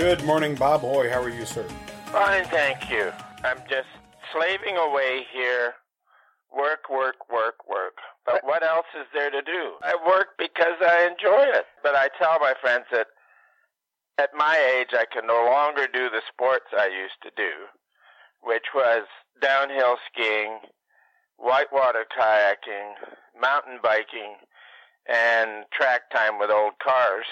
Good morning, Bob Hoy. How are you, sir? Fine, thank you. I'm just slaving away here. Work. But what else is there to do? I work because I enjoy it. But I tell my friends that at my age, I can no longer do the sports I used to do, which was downhill skiing, whitewater kayaking, mountain biking, and track time with old cars.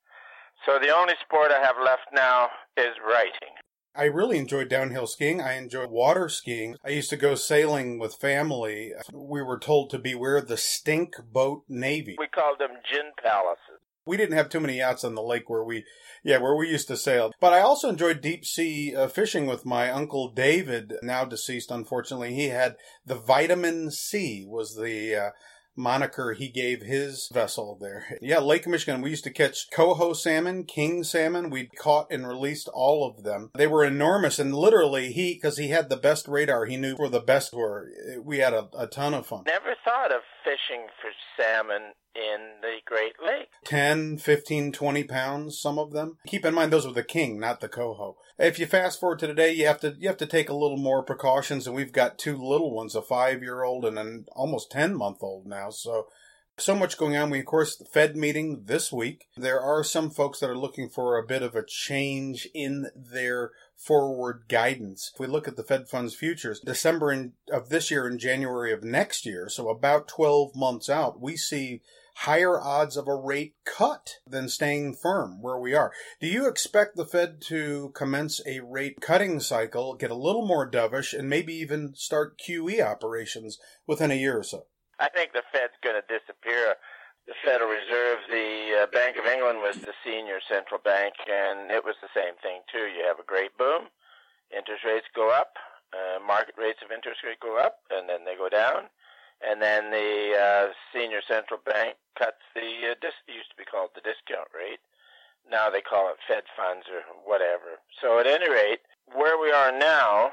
So the only sport I have left now is writing. I really enjoy downhill skiing. I enjoy water skiing. I used to go sailing with family. We were told to beware the stink boat navy. We called them gin palaces. We didn't have too many yachts on the lake where we used to sail. But I also enjoyed deep sea fishing with my Uncle David, now deceased, unfortunately. He had the Vitamin C was the moniker he gave his vessel there. Yeah, Lake Michigan, we used to catch coho salmon, king salmon. We caught and released all of them. They were enormous, and literally because he had the best radar, he knew where the best were. We had a ton of fun. Never thought of fishing for salmon in the Great Lakes. 10, 15, 20 pounds, some of them. Keep in mind, those were the king, not the coho. If you fast forward to today, you have to take a little more precautions, and we've got two little ones, a 5-year-old and an almost 10-month-old now. So much going on. We, of course, the Fed meeting this week. There are some folks that are looking for a bit of a change in their forward guidance. If we look at the Fed funds futures, December of this year and January of next year, so about 12 months out, we see higher odds of a rate cut than staying firm where we are. Do you expect the Fed to commence a rate cutting cycle, get a little more dovish, and maybe even start QE operations within a year or so? I think the Fed's going to disappear. The Federal Reserve, the Bank of England was the senior central bank, and it was the same thing, too. You have a great boom. Interest rates go up. Market rates of interest rate go up, and then they go down. And then the senior central bank cuts it used to be called the discount rate. Now they call it Fed funds or whatever. So at any rate, where we are now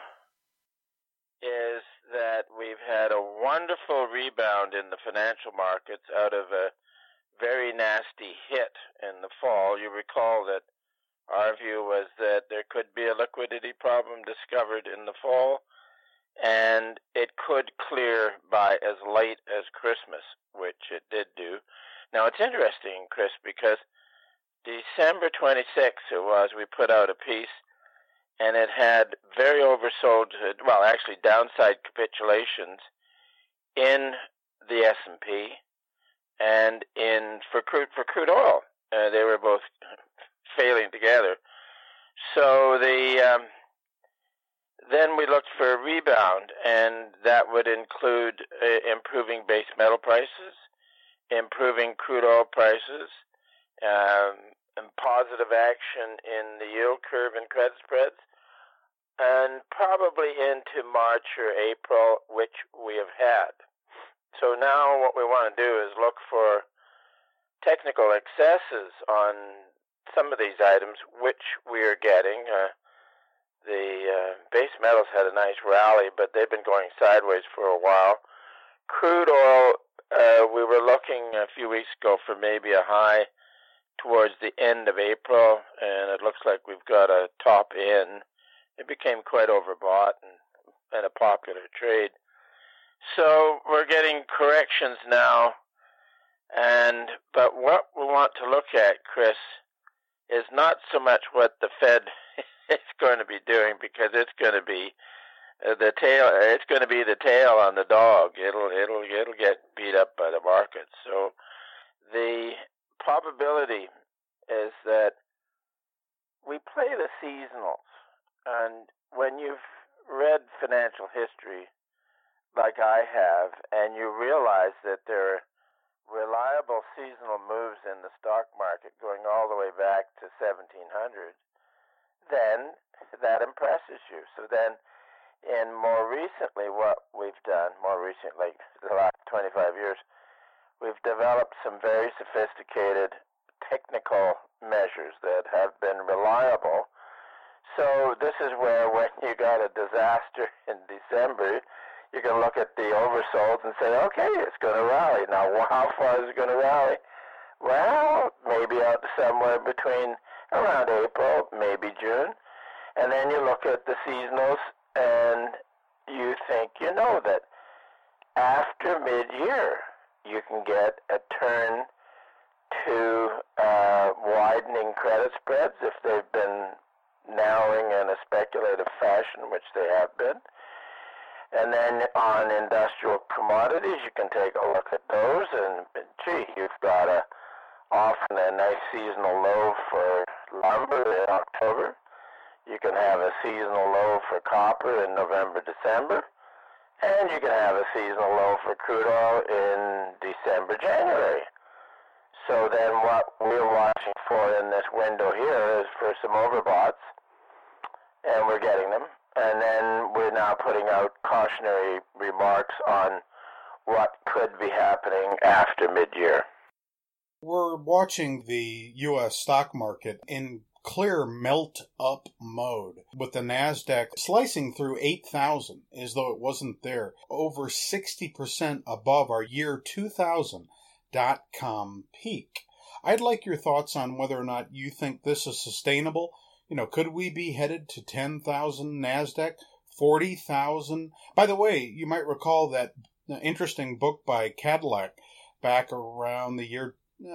is that we've had a wonderful rebound in the financial markets out of a very nasty hit in the fall. You recall that our view was that there could be a liquidity problem discovered in the fall, and it could clear by as late as Christmas, which it did do. Now, it's interesting, Chris, because December 26th it was, we put out a piece, and it had very oversold, well, actually downside capitulations in the S&P and for crude oil. They were both failing together. So then we looked for a rebound, and that would include improving base metal prices, improving crude oil prices, and positive action in the yield curve and credit spreads, and probably into March or April, which we have had. So now what we want to do is look for technical excesses on some of these items, which we are getting. The base metals had a nice rally, but they've been going sideways for a while. Crude oil, we were looking a few weeks ago for maybe a high towards the end of April, and it looks like we've got a top in. It became quite overbought and a popular trade. So we're getting corrections now, but what we want to look at, Chris, is not so much what the Fed is going to be doing, because it's going to be the tail. It's going to be the tail on the dog. It'll get beat up by the market. So the probability is that we play the seasonals. And when you've read financial history like I have, and you realize that there are reliable seasonal moves in the stock market going all the way back to 1700, then that impresses you. So then, in more recently, what we've done, like the last 25 years, we've developed some very sophisticated technical measures that have been reliable. So this is where, when you got a disaster in December, you can look at the oversold and say, okay, it's going to rally. Now, how far is it going to rally? Well, maybe out somewhere between around April, maybe June. And then you look at the seasonals and you think you know that after mid-year you can get a turn to widening credit spreads if they've been narrowing in a speculative fashion, which they have been. And then on industrial commodities, you can take a look at those, and gee, you've got often a nice seasonal low for lumber in October. You can have a seasonal low for copper in November, December, and you can have a seasonal low for crude oil in December, January. So then what we're watching for in this window here is for some overboughts, and we're getting them. And then we're now putting out cautionary remarks on what could be happening after mid-year. We're watching the U.S. stock market in clear melt-up mode, with the NASDAQ slicing through 8,000 as though it wasn't there, over 60% above our year 2000 .com peak. I'd like your thoughts on whether or not you think this is sustainable. Could we be headed to 10,000 NASDAQ, 40,000? By the way, you might recall that interesting book by Cadillac back around the year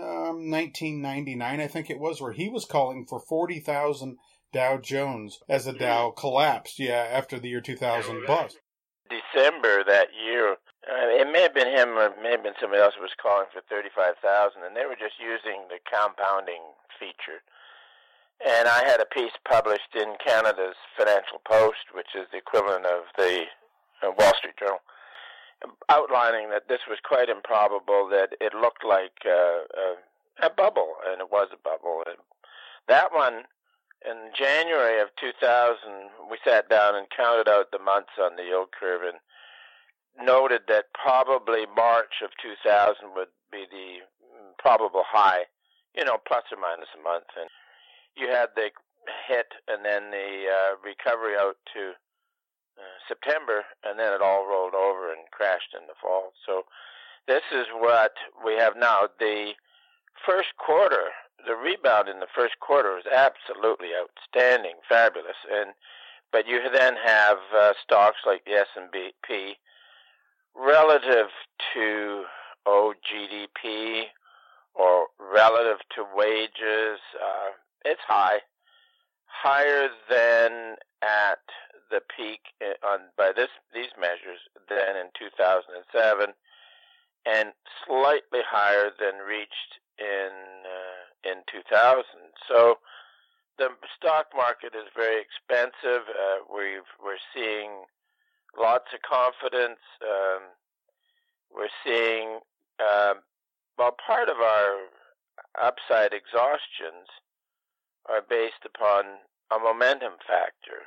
1999, I think it was, where he was calling for 40,000 Dow Jones as the Dow collapsed, after the year 2000 bust. December that year, it may have been him or may have been somebody else who was calling for 35,000, and they were just using the compounding feature. And I had a piece published in Canada's Financial Post, which is the equivalent of the Wall Street Journal, outlining that this was quite improbable, that it looked like a bubble, and it was a bubble. And that one, in January of 2000, we sat down and counted out the months on the yield curve and noted that probably March of 2000 would be the probable high, plus or minus a month. And you had the hit and then the recovery out to September, and then it all rolled over and crashed in the fall. So this is what we have now. The first quarter, the rebound in the first quarter was absolutely outstanding, fabulous. But you then have stocks like the S&P relative to GDP or relative to wages. It's higher than at the peak by these measures than in 2007, and slightly higher than reached in 2000. So the stock market is very expensive. We're seeing lots of confidence. We're seeing part of our upside exhaustions are based upon a momentum factor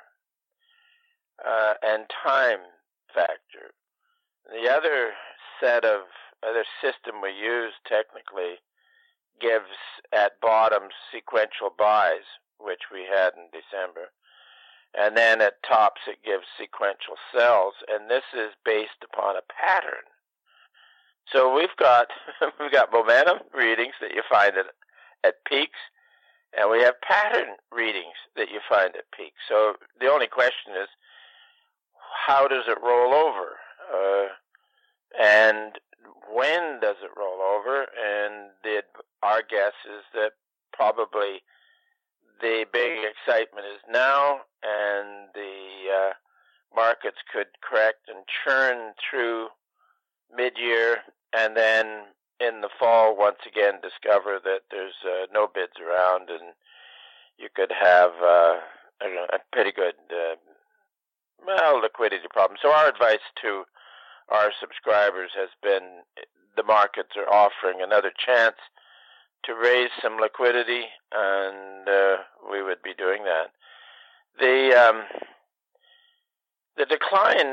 and time factor. The other system we use technically gives at bottom sequential buys, which we had in December, and then at tops it gives sequential sells, and this is based upon a pattern. So we've got momentum readings that you find at peaks, and we have pattern readings that you find at peaks. So the only question is, how does it roll over? And when does it roll over? And our guess is that probably the big excitement is now, and the markets could correct and churn through mid-year, and then in the fall once again discover that there's no bids around, and you could have a pretty good liquidity problem. So our advice to our subscribers has been, the markets are offering another chance to raise some liquidity, and we would be doing that. The decline,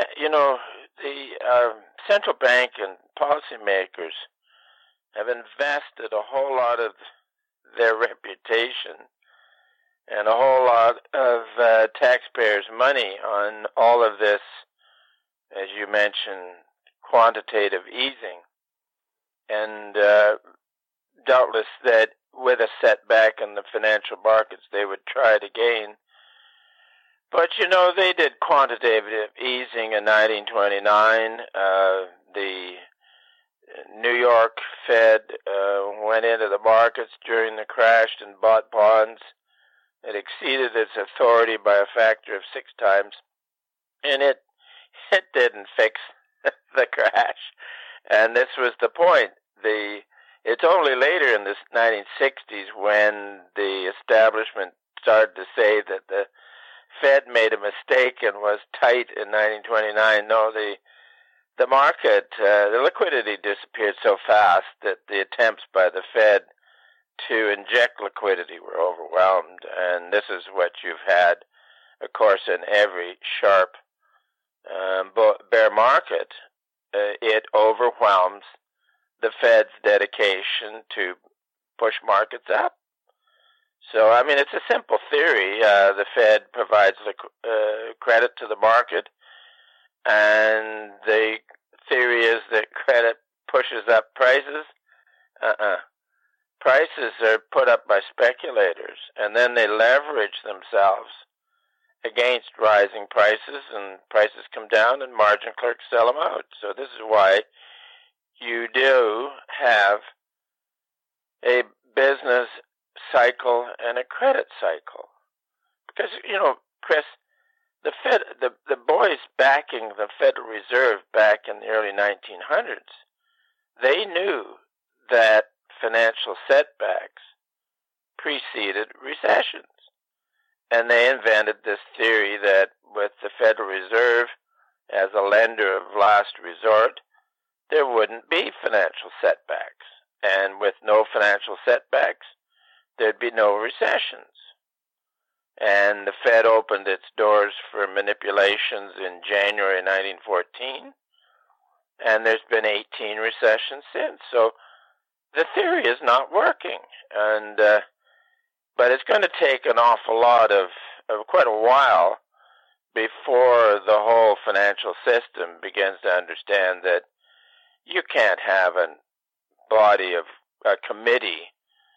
the central bank and policymakers have invested a whole lot of their reputation and a whole lot of taxpayers' money on all of this, as you mentioned, quantitative easing. And doubtless that with a setback in the financial markets, they would try to gain. But, they did quantitative easing in 1929. The New York Fed went into the markets during the crash and bought bonds. It exceeded its authority by a factor of 6 times, and it didn't fix the crash. And this was the point. It's only later in the 1960s when the establishment started to say that the Fed made a mistake and was tight in 1929. No, the market, the liquidity disappeared so fast that the attempts by the Fed to inject liquidity were overwhelmed. And this is what you've had, of course, in every sharp bear market. It overwhelms the Fed's dedication to push markets up. So, it's a simple theory. The Fed provides credit to the market, and the theory is that credit pushes up prices. Prices are put up by speculators, and then they leverage themselves against rising prices, and prices come down, and margin clerks sell them out. So this is why you do have a business cycle and a credit cycle. Because, Chris, the Fed, the boys backing the Federal Reserve back in the early 1900s, they knew that financial setbacks preceded recessions. And they invented this theory that with the Federal Reserve as a lender of last resort, there wouldn't be financial setbacks. And with no financial setbacks, there'd be no recessions. And the Fed opened its doors for manipulations in January 1914, and there's been 18 recessions since. So the theory is not working, but it's going to take an awful lot of quite a while before the whole financial system begins to understand that you can't have a body of a committee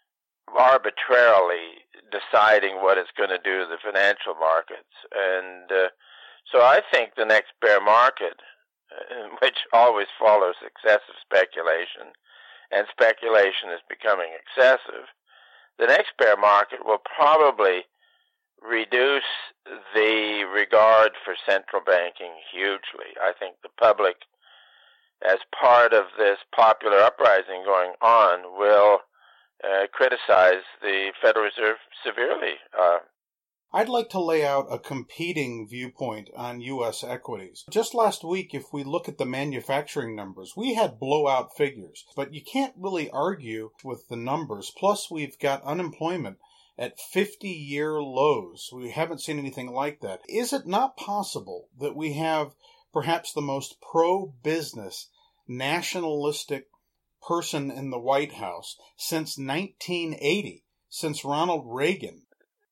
arbitrarily deciding what it's going to do to the financial markets. And so I think the next bear market, which always follows excessive speculation, and speculation is becoming excessive, the next bear market will probably reduce the regard for central banking hugely. I think the public, as part of this popular uprising going on, will criticize the Federal Reserve severely. I'd like to lay out a competing viewpoint on U.S. equities. Just last week, if we look at the manufacturing numbers, we had blowout figures, but you can't really argue with the numbers. Plus, we've got unemployment at 50-year lows. We haven't seen anything like that. Is it not possible that we have perhaps the most pro-business, nationalistic person in the White House since 1980, since Ronald Reagan?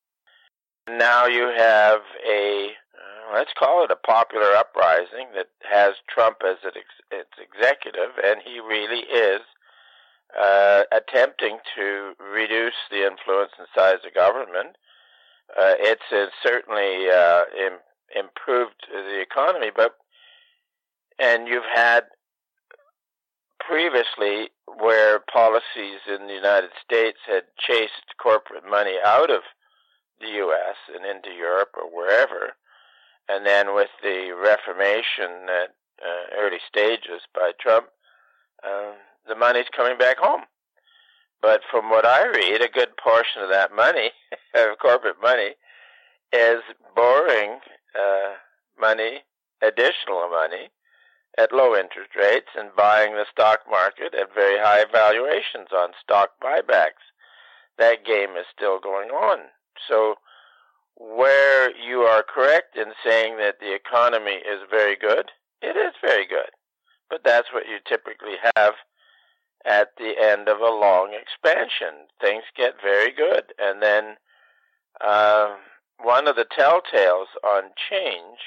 Now you have let's call it a popular uprising that has Trump as its executive, and he really is attempting to reduce the influence and size of government. It's certainly improved the economy, and you've had previously where policies in the United States had chased corporate money out of the U.S. and into Europe or wherever, and then with the Reformation at early stages by Trump, the money's coming back home. But from what I read, a good portion of that money, corporate money, is borrowing money, additional money, at low interest rates and buying the stock market at very high valuations on stock buybacks. That game is still going on. So where you are correct in saying that the economy is very good, it is very good. But that's what you typically have at the end of a long expansion. Things get very good. And then one of the telltales on change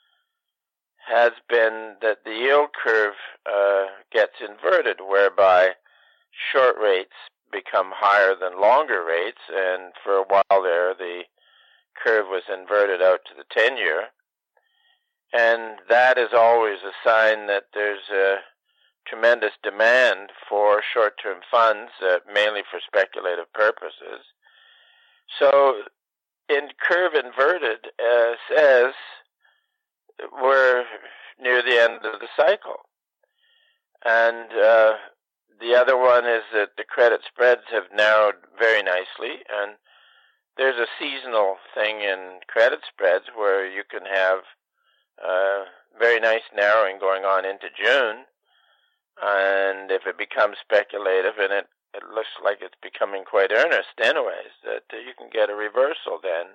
has been that the yield curve gets inverted, whereby short rates become higher than longer rates, and for a while there the curve was inverted out to the 10-year. And that is always a sign that there's a tremendous demand for short-term funds, mainly for speculative purposes. So in curve inverted says we're near the end of the cycle. And the other one is that the credit spreads have narrowed very nicely, and there's a seasonal thing in credit spreads where you can have very nice narrowing going on into June, and if it becomes speculative, and it looks like it's becoming quite earnest anyways, that you can get a reversal then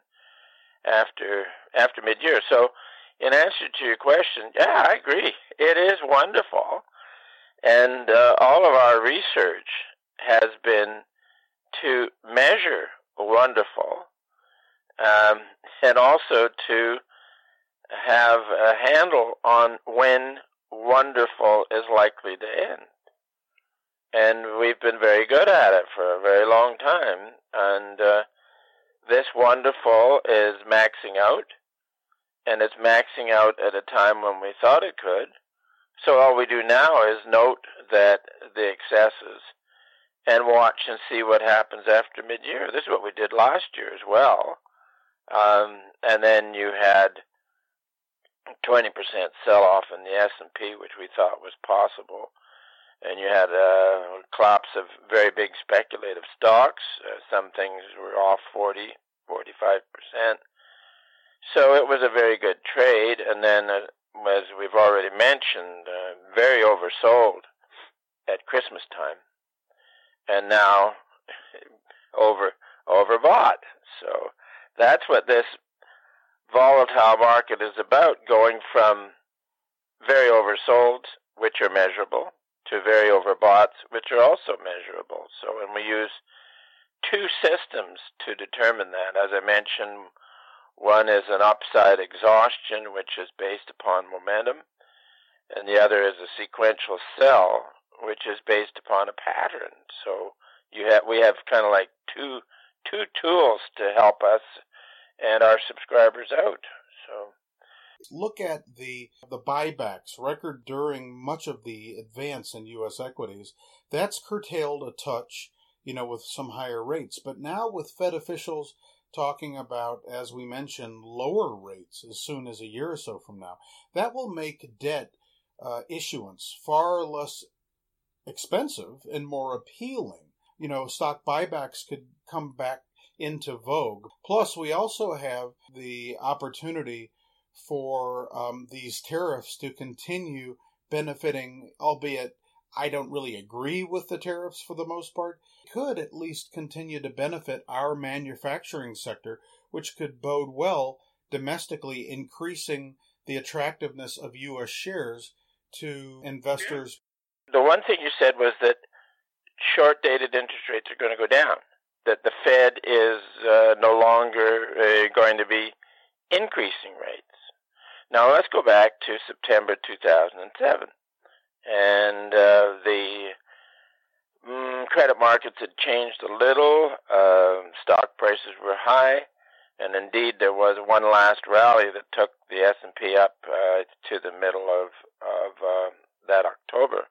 after mid-year. So in answer to your question, yeah, I agree. It is wonderful. And all of our research has been to measure wonderful, and also to have a handle on when wonderful is likely to end. And we've been very good at it for a very long time. And this wonderful is maxing out, and it's maxing out at a time when we thought it could. So all we do now is note that the excesses and watch and see what happens after mid-year. This is what we did last year as well. And then you had 20% sell-off in the S&P, which we thought was possible. And you had a collapse of very big speculative stocks. Some things were off 40, 45%. So it was a very good trade. And then, as we've already mentioned, very oversold at Christmas time. And now overbought. So that's what this volatile market is about, going from very oversold, which are measurable, to very overbought, which are also measurable. So when we use two systems to determine that, as I mentioned, one is an upside exhaustion, which is based upon momentum, and the other is a sequential sell, which is based upon a pattern. So we have kind of like two tools to help us and our subscribers out. So look at the buybacks record during much of the advance in U.S. equities. That's curtailed a touch, with some higher rates. But now with Fed officials talking about, as we mentioned, lower rates as soon as a year or so from now, that will make debt issuance far less expensive and more appealing. Stock buybacks could come back into vogue. Plus, we also have the opportunity for these tariffs to continue benefiting, albeit I don't really agree with the tariffs for the most part, could at least continue to benefit our manufacturing sector, which could bode well domestically, increasing the attractiveness of U.S. shares to investors. The one thing you said was that short-dated interest rates are going to go down, that the Fed is no longer going to be increasing rates. Now let's go back to September 2007. And the credit markets had changed a little. Stock prices were high, and indeed there was one last rally that took the S&P up to the middle of that October.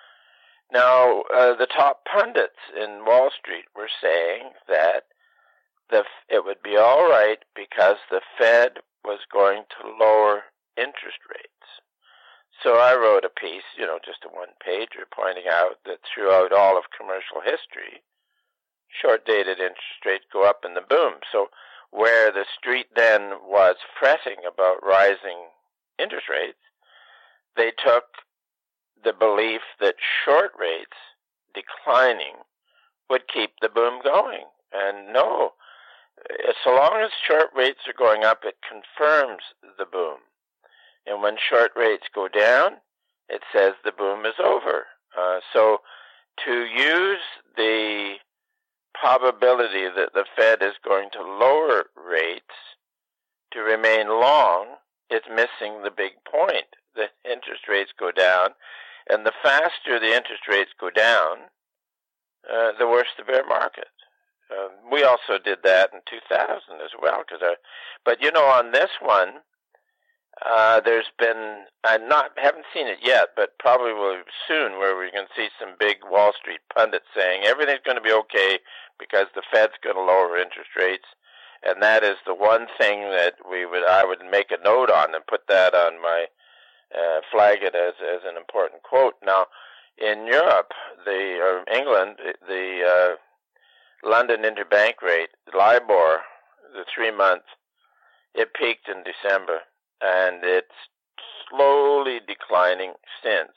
Now, the top pundits in Wall Street were saying that it would be all right because the Fed was going to lower interest rates. So I wrote a piece, just a one-pager, pointing out that throughout all of commercial history, short-dated interest rates go up in the boom. So where the street then was fretting about rising interest rates, they took the belief that short rates declining would keep the boom going. And no, so long as short rates are going up, it confirms the boom. And when short rates go down, it says the boom is over. So to use the probability that the Fed is going to lower rates to remain long is missing the big point. The interest rates go down, and the faster the interest rates go down, the worse the bear market. We also did that in 2000 as well. But on this one, there's been, haven't seen it yet, but probably will soon, where we're going to see some big Wall Street pundits saying everything's going to be okay because the Fed's going to lower interest rates. And that is the one thing that I would make a note on and put that on my, flag it as an important quote. Now, in Europe, England, the London interbank rate, LIBOR, the 3-month, it peaked in December, and it's slowly declining since.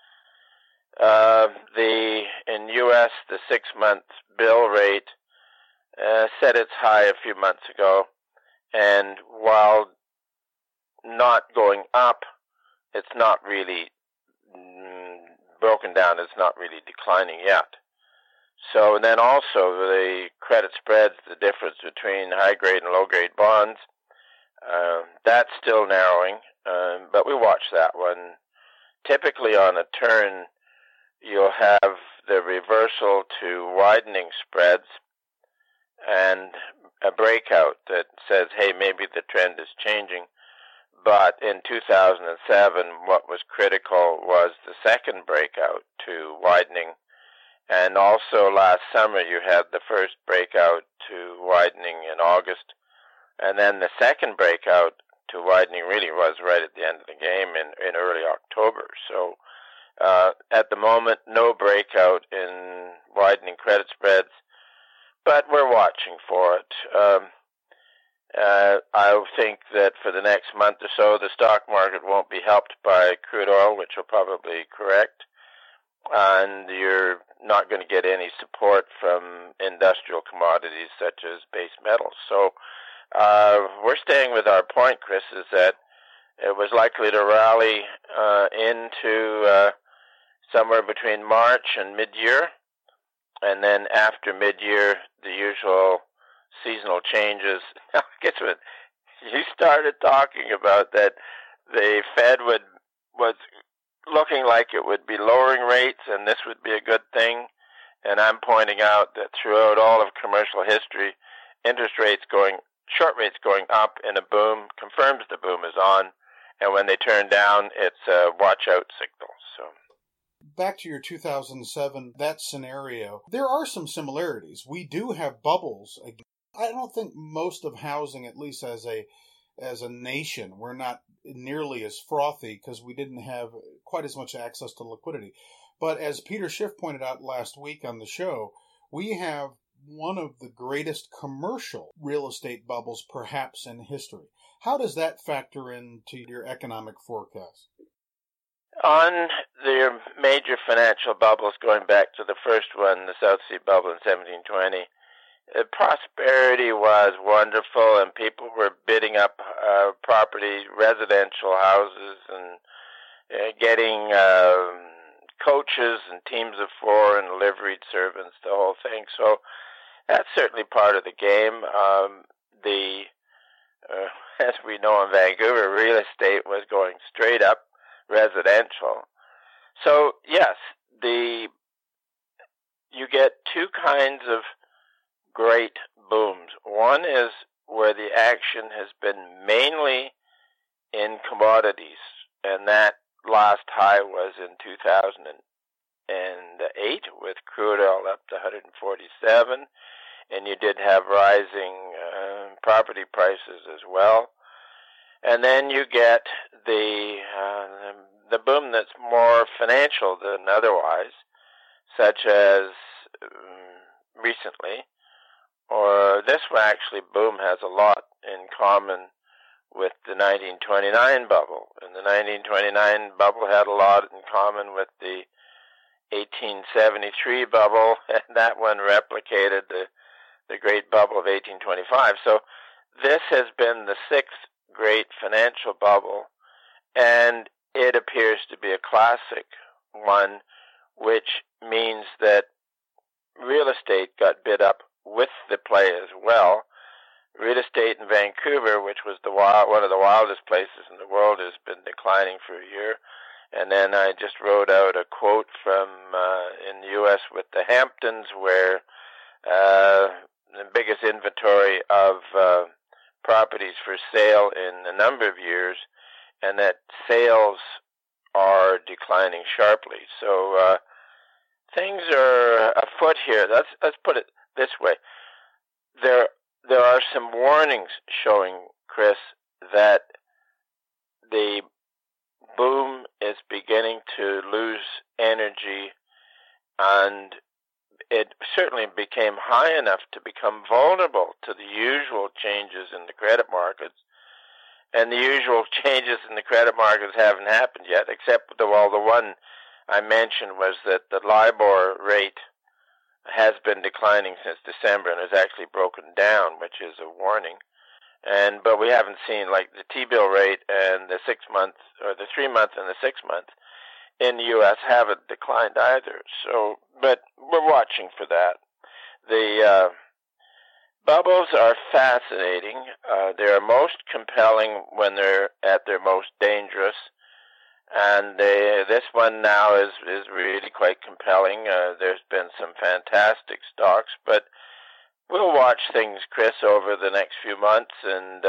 In U.S., the 6-month bill rate set its high a few months ago, and while not going up, it's not really broken down. It's not really declining yet. So, and then also the credit spreads, the difference between high-grade and low-grade bonds, that's still narrowing, but we watch that one. Typically on a turn, you'll have the reversal to widening spreads and a breakout that says, hey, maybe the trend is changing. But in 2007, what was critical was the second breakout to widening. And also last summer, you had the first breakout to widening in August. And then the second breakout to widening really was right at the end of the game in early October. So at the moment, no breakout in widening credit spreads, but we're watching for it. I think that for the next month or so, the stock market won't be helped by crude oil, which will probably correct, and you're not going to get any support from industrial commodities such as base metals. So we're staying with our point, Chris, is that it was likely to rally into somewhere between March and mid-year, and then after mid-year, the usual seasonal changes. Guess what? You started talking about that the Fed was looking like it would be lowering rates, and this would be a good thing. And I'm pointing out that throughout all of commercial history, short rates going up in a boom confirms the boom is on, and when they turn down, it's a watch out signal. So. Back to your 2007, that scenario, there are some similarities. We do have bubbles. I don't think most of housing, at least as a nation, we're not nearly as frothy because we didn't have quite as much access to liquidity. But as Peter Schiff pointed out last week on the show, we have one of the greatest commercial real estate bubbles perhaps in history. How does that factor into your economic forecast? On the major financial bubbles, going back to the first one, the South Sea Bubble in 1720, prosperity was wonderful, and people were bidding up property, residential houses, and getting coaches and teams of 4 and liveried servants, the whole thing. So that's certainly part of the game. As we know in Vancouver, real estate was going straight up, residential. So yes, you get two kinds of great booms. One is where the action has been mainly in commodities, and that last high was in 2008 with crude oil up to 147, and you did have rising property prices as well. And then you get the boom that's more financial than otherwise, such as recently, or this one actually, boom has a lot in common with the 1929 bubble. And the 1929 bubble had a lot in common with the 1873 bubble, and that one replicated the great bubble of 1825. So this has been the sixth great financial bubble, and it appears to be a classic one, which means that real estate got bid up with the play as well. Real estate in Vancouver, which was one of the wildest places in the world, has been declining for a year, And then I just wrote out a quote from in the U.S. with the Hamptons, where the biggest inventory of properties for sale in a number of years, and that sales are declining sharply. So things are afoot here. Let's put it this way: there are some warnings showing, Chris, that the boom is beginning to lose energy, and it certainly became high enough to become vulnerable to the usual changes in the credit markets. And the usual changes in the credit markets haven't happened yet, except the one I mentioned was that the LIBOR rate has been declining since December and has actually broken down, which is a warning. But we haven't seen, like, the T-bill rate and the 6-month, or the 3-month and the 6-month in the U.S. haven't declined either. So, but we're watching for that. The bubbles are fascinating. They are most compelling when they're at their most dangerous. And this one now is really quite compelling. There's been some fantastic stocks, but we'll watch things, Chris, over the next few months, and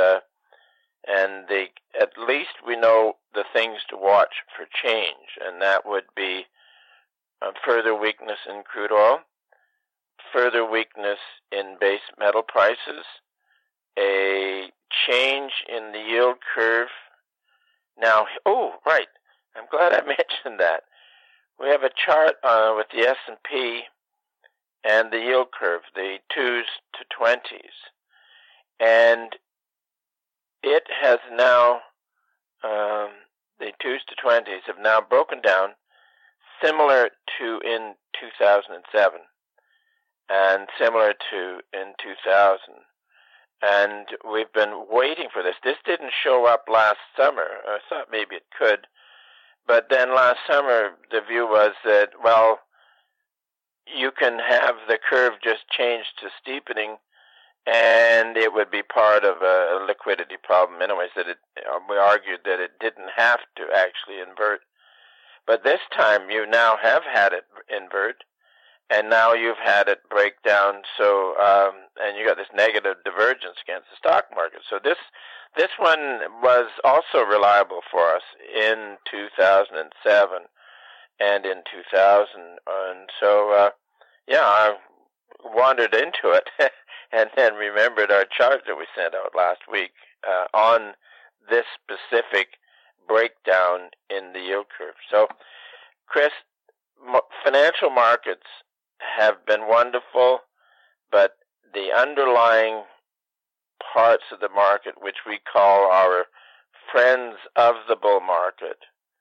at least we know the things to watch for change, and that would be further weakness in crude oil, further weakness in base metal prices, a change in the yield curve. Now, right, I'm glad I mentioned that. We have a chart with the S&P and the yield curve, the 2s to 20s. And it has now, the 2s to 20s have now broken down, similar to in 2007 and similar to in 2000. And we've been waiting for this. This didn't show up last summer. I thought maybe it could. But then last summer, the view was that, well, you can have the curve just change to steepening, and it would be part of a liquidity problem anyways. That we argued that it didn't have to actually invert. But this time, you now have had it invert, and now you've had it break down. So, and you got this negative divergence against the stock market. So this one was also reliable for us in 2007 and in 2000. And so, I wandered into it and then remembered our chart that we sent out last week on this specific breakdown in the yield curve. So, Chris, financial markets have been wonderful, but the underlying parts of the market, which we call our friends of the bull market,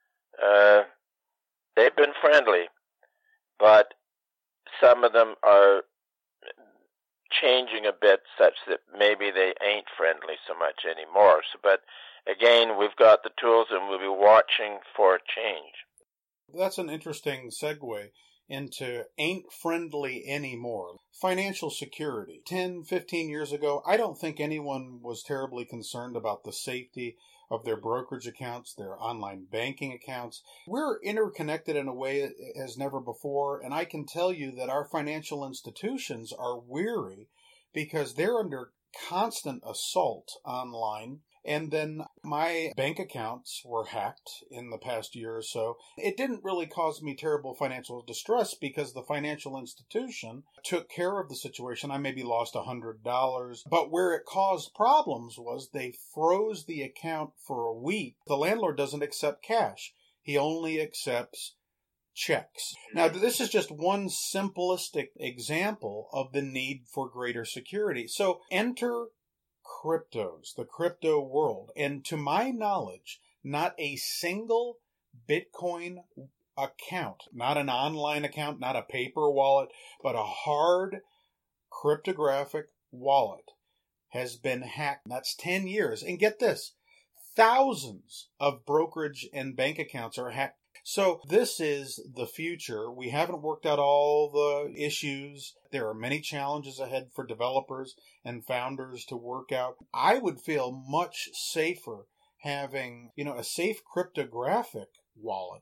they've been friendly, but some of them are changing a bit such that maybe they ain't friendly so much anymore. So, but again, we've got the tools and we'll be watching for change. That's an interesting segue into ain't friendly anymore. Financial security. 10, 15 years ago, I don't think anyone was terribly concerned about the safety of their brokerage accounts, their online banking accounts. We're interconnected in a way as never before, and I can tell you that our financial institutions are weary because they're under constant assault online. And then my bank accounts were hacked in the past year or so. It didn't really cause me terrible financial distress because the financial institution took care of the situation. I maybe lost $100. But where it caused problems was they froze the account for a week. The landlord doesn't accept cash. He only accepts checks. Now, this is just one simplistic example of the need for greater security. So enter cryptos, the crypto world. And to my knowledge, not a single Bitcoin account, not an online account, not a paper wallet, but a hard cryptographic wallet has been hacked. That's 10 years. And get this, thousands of brokerage and bank accounts are hacked. So this is the future. We haven't worked out all the issues. There are many challenges ahead for developers and founders to work out. I would feel much safer having, a safe cryptographic wallet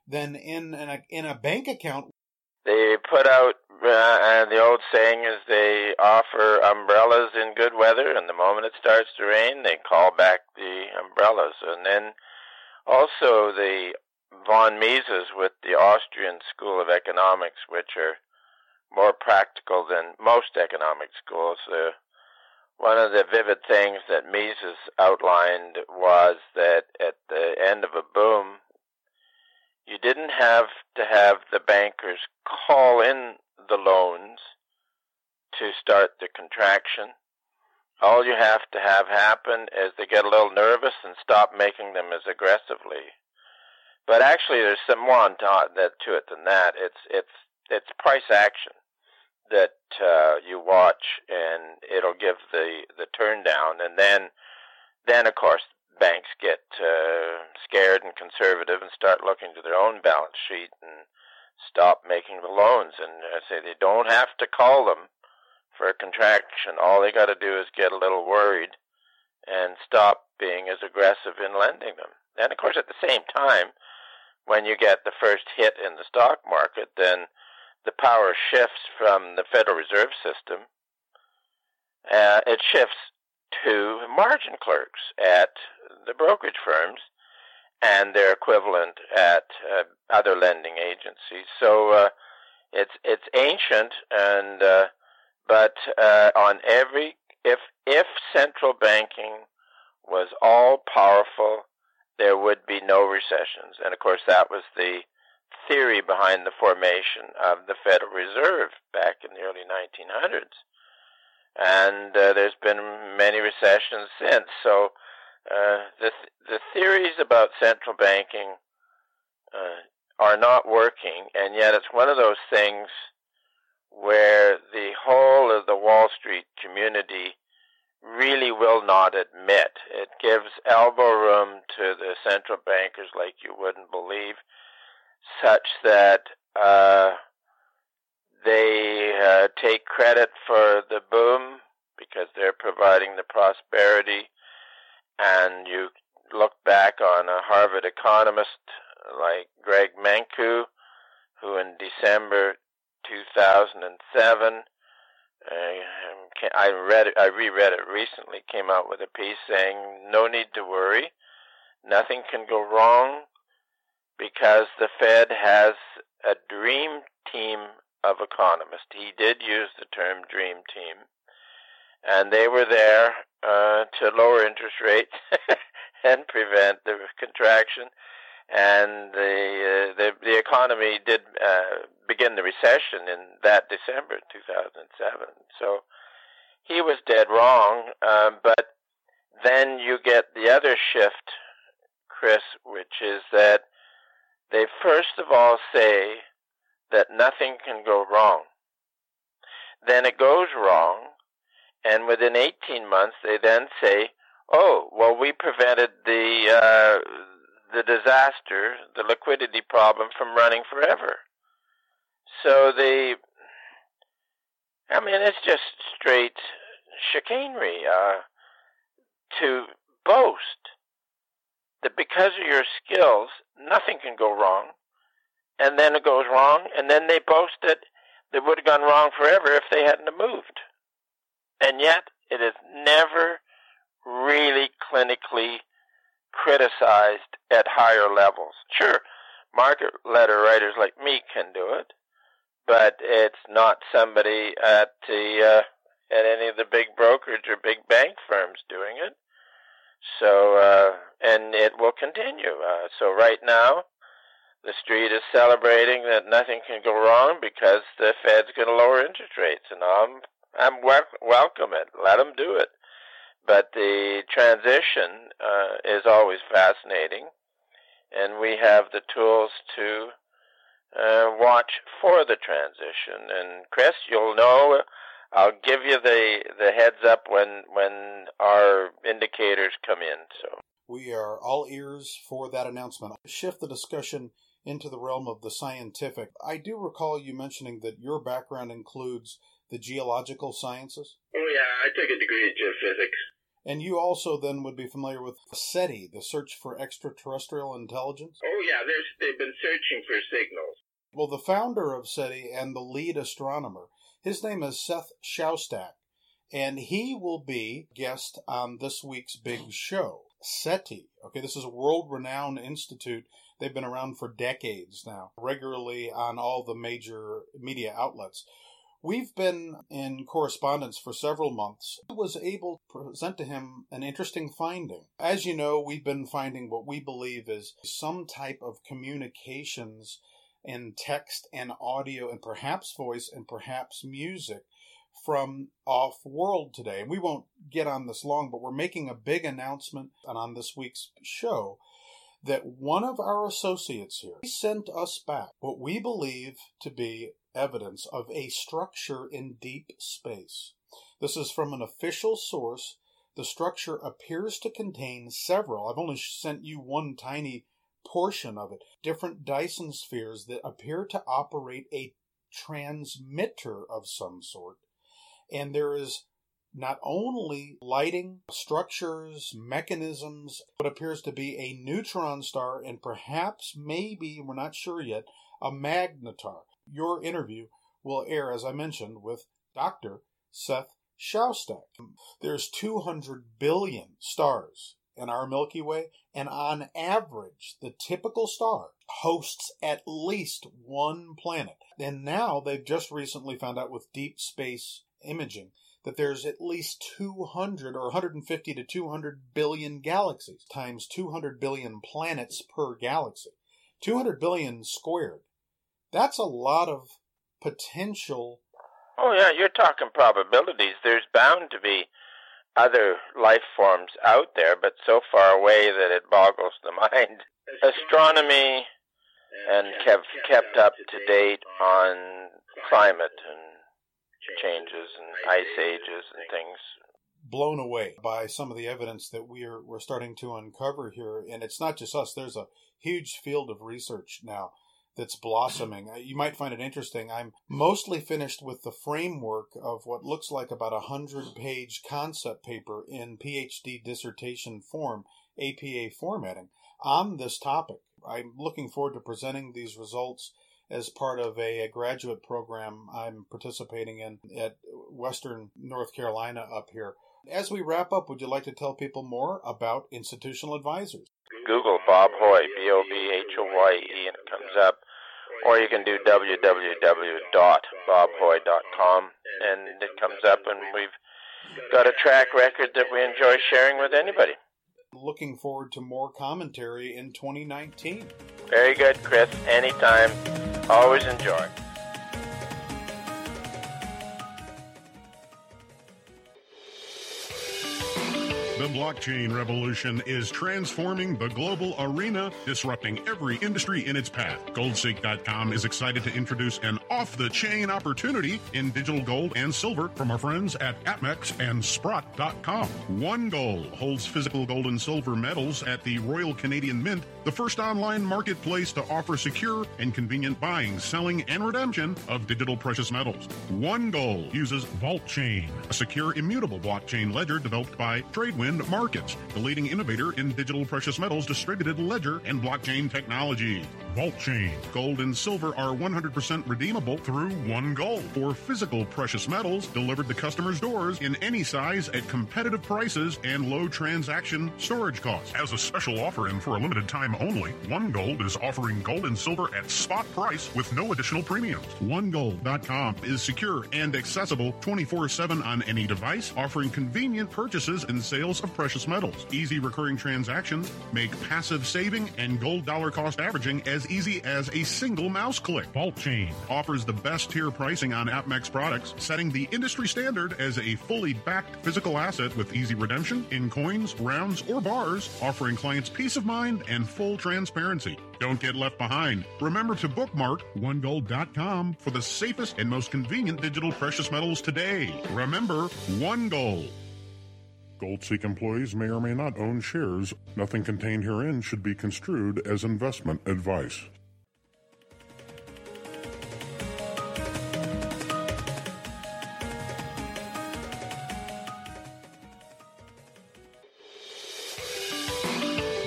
than in a bank account. They put out, the old saying is they offer umbrellas in good weather, and the moment it starts to rain, they call back the umbrellas. And then also the von Mises with the Austrian School of Economics, which are more practical than most economic schools. One of the vivid things that Mises outlined was that at the end of a boom, you didn't have to have the bankers call in the loans to start the contraction. All you have to have happen is they get a little nervous and stop making them as aggressively. But actually, there's some more to it than that. It's price action that you watch, and it'll give the turn down, and then of course banks get scared and conservative and start looking to their own balance sheet and stop making the loans. And I say they don't have to call them for a contraction. All they got to do is get a little worried and stop being as aggressive in lending them. And of course, at the same time, when you get the first hit in the stock market, then the power shifts from the Federal Reserve System. It shifts to margin clerks at the brokerage firms and their equivalent at other lending agencies. So it's ancient, and but on every if central banking was all powerful, there would be no recessions. And of course, that was the theory behind the formation of the Federal Reserve back in the early 1900s. And there's been many recessions since. So the theories about central banking are not working, and yet it's one of those things where the whole of the Wall Street community really will not admit. It gives elbow room to the central bankers like you wouldn't believe, such that they take credit for the boom because they're providing the prosperity. And you look back on a Harvard economist like Greg Mankiw, who in December 2007, I reread it recently, came out with a piece saying, no need to worry, nothing can go wrong, because the Fed has a dream team of economists. He did use the term dream team, and they were there to lower interest rates and prevent the contraction. And the economy did begin the recession in that December 2007. So he was dead wrong. But then you get the other shift, Chris, which is that they first of all say that nothing can go wrong. Then it goes wrong, and within 18 months they then say, oh, well, we prevented the disaster, the liquidity problem, from running forever. So it's just straight chicanery to boast that because of your skills, nothing can go wrong, and then it goes wrong, and then they boast that it would have gone wrong forever if they hadn't have moved. And yet, it is never really clinically criticized at higher levels. Sure, market letter writers like me can do it, but it's not somebody at any of the big brokerage or big bank firms doing it. So, and it will continue. So right now, the street is celebrating that nothing can go wrong because the Fed's going to lower interest rates, and I'm welcome it. Let them do it. But the transition is always fascinating, and we have the tools to watch for the transition. And Chris, you'll know, I'll give you the heads up when our indicators come in. So we are all ears for that announcement. Shift the discussion into the realm of the scientific. I do recall you mentioning that your background includes the geological sciences. Oh yeah, I took a degree in geophysics. And you also then would be familiar with SETI, the Search for Extraterrestrial Intelligence? Oh, yeah, they've been searching for signals. Well, the founder of SETI and the lead astronomer, his name is Seth Shostak, and he will be guest on this week's big show. SETI, okay, this is a world-renowned institute. They've been around for decades now, regularly on all the major media outlets. We've been in correspondence for several months. I was able to present to him an interesting finding. As you know, we've been finding what we believe is some type of communications in text and audio and perhaps voice and perhaps music from off-world today. And we won't get on this long, but we're making a big announcement on this week's show that one of our associates here sent us back what we believe to be evidence of a structure in deep space. This is from an official source. The structure appears to contain several, I've only sent you one tiny portion of it, different Dyson spheres that appear to operate a transmitter of some sort. And there is not only lighting, structures, mechanisms, what appears to be a neutron star and perhaps, maybe, we're not sure yet, a magnetar. Your interview will air, as I mentioned, with Dr. Seth Shostak. There's 200 billion stars in our Milky Way, and on average, the typical star hosts at least one planet. And now they've just recently found out with deep space imaging that there's at least 200 or 150 to 200 billion galaxies times 200 billion planets per galaxy. 200 billion squared. That's a lot of potential. Oh, yeah, you're talking probabilities. There's bound to be other life forms out there, but so far away that it boggles the mind. Astronomy and kept up to date on climate and changes and ice ages and things. Blown away by some of the evidence that we're starting to uncover here. And it's not just us. There's a huge field of research now that's blossoming. You might find it interesting. I'm mostly finished with the framework of what looks like about 100-page concept paper in PhD dissertation form, APA formatting, on this topic. I'm looking forward to presenting these results as part of a graduate program I'm participating in at Western North Carolina up here. As we wrap up, would you like to tell people more about Institutional Advisors? Google Bob Hoye, Bobhoye, and it comes up. Or you can do www.bobhoye.com, and it comes up, and we've got a track record that we enjoy sharing with anybody. Looking forward to more commentary in 2019. Very good, Chris. Anytime. Always enjoy. The blockchain revolution is transforming the global arena, disrupting every industry in its path. Goldseek.com is excited to introduce an off-the-chain opportunity in digital gold and silver from our friends at APMEX and Sprott.com. One Gold holds physical gold and silver metals at the Royal Canadian Mint, the first online marketplace to offer secure and convenient buying, selling, and redemption of digital precious metals. One Gold uses VaultChain, a secure, immutable blockchain ledger developed by Tradewin Markets, the leading innovator in digital precious metals, distributed ledger, and blockchain technology. VaultChain. Gold and silver are 100% redeemable through One Gold for physical precious metals delivered to customers' doors in any size at competitive prices and low transaction storage costs. As a special offer and for a limited time only, One Gold is offering gold and silver at spot price with no additional premiums. OneGold.com is secure and accessible 24/7 on any device, offering convenient purchases and sales of precious metals. Easy recurring transactions make passive saving and gold dollar cost averaging as easy as a single mouse click. VaultChain offers the best tier pricing on APMEX products, setting the industry standard as a fully backed physical asset with easy redemption in coins, rounds, or bars, offering clients peace of mind and full transparency. Don't get left behind. Remember to bookmark OneGold.com for the safest and most convenient digital precious metals today. Remember, One Gold. Goldseek employees may or may not own shares. Nothing contained herein should be construed as investment advice.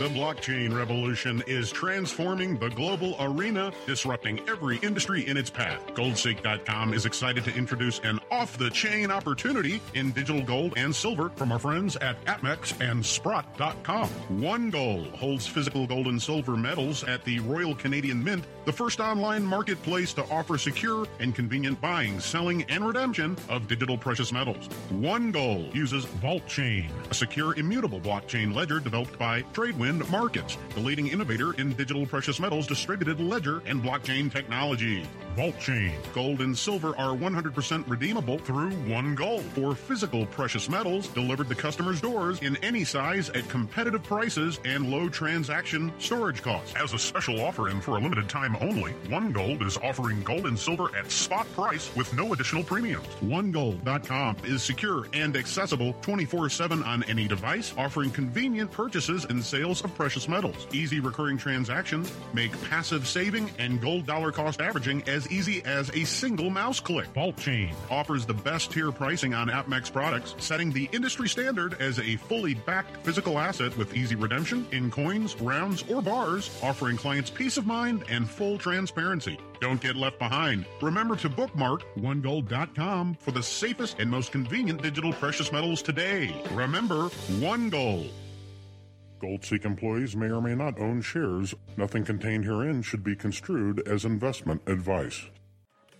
The blockchain revolution is transforming the global arena, disrupting every industry in its path. Goldseek.com is excited to introduce an off-the-chain opportunity in digital gold and silver from our friends at APMEX and Sprott.com. One Gold holds physical gold and silver metals at the Royal Canadian Mint, the first online marketplace to offer secure and convenient buying, selling, and redemption of digital precious metals. One Gold uses VaultChain, a secure, immutable blockchain ledger developed by Tradewind Markets, the leading innovator in digital precious metals, distributed ledger, and blockchain technology. VaultChain. Gold and silver are 100% redeemable through One Gold for physical precious metals delivered to customers' doors in any size at competitive prices and low transaction storage costs. As a special offer and for a limited time only, One Gold is offering gold and silver at spot price with no additional premiums. OneGold.com is secure and accessible 24/7 on any device, offering convenient purchases and sales of precious metals. Easy recurring transactions make passive saving and gold dollar cost averaging as easy as a single mouse click. VaultChain offers the best tier pricing on APMEX products, setting the industry standard as a fully backed physical asset with easy redemption in coins, rounds, or bars, offering clients peace of mind and full transparency. Don't get left behind. Remember to bookmark OneGold.com for the safest and most convenient digital precious metals today. Remember, One Gold. Goldseek employees may or may not own shares. Nothing contained herein should be construed as investment advice.